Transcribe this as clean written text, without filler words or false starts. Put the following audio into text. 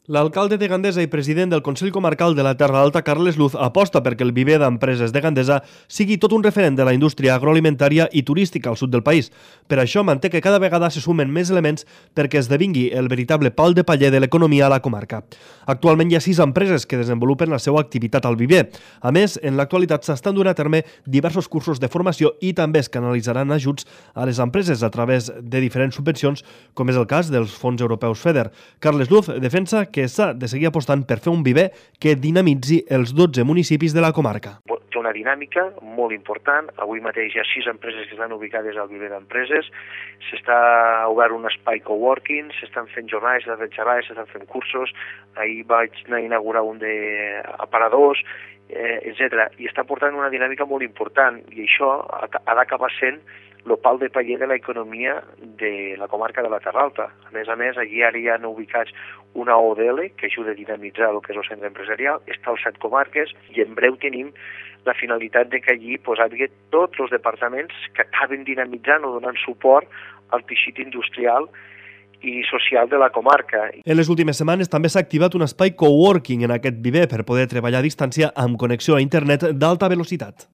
L'alcalde de Gandesa i president del Consell Comarcal de la Terra Alta, Carles Luz, aposta perquè el viver d'empreses de Gandesa sigui tot un referent de la indústria agroalimentària i turística al sud del país. Per això manté que cada vegada se sumen més elements perquè esdevingui el veritable pal de paller de l'economia a la comarca. Actualment hi ha 6 empreses que desenvolupen la seva activitat al viver. A més, en l'actualitat s'estan duent a terme diversos cursos de formació i també es canalitzaran ajuts a les empreses a través de diferents subvencions, com és el cas dels fons europeus FEDER. Carles Luz defensa que s'ha de seguir apostant per fer un viver que dinamitzi els 12 municipis de la comarca. Té una dinàmica molt important. Avui mateix hi ha 6 empreses que estan ubicades al viver d'empreses. S'està obert un espai coworking, s'estan fent jornades, s'estan fent xerrades, s'estan fent cursos. Ahir vaig anar a inaugurar un d'aparadors, etc. I està portant una dinàmica molt important i això ha d'acabar sent el pal de paller de l'economia de la comarca de la Terra Alta. A més, allí ara hi ha ubicats una ODL que ajuda a dinamitzar el que és el centre empresarial, està als 7 comarques i en breu tenim la finalitat de que allí hi tots els departaments que acaben dinamitzant o donant suport al teixit industrial i social de la comarca. En les últimes setmanes també s'ha activat un espai coworking en aquest viver per poder treballar a distància amb connexió a internet d'alta velocitat.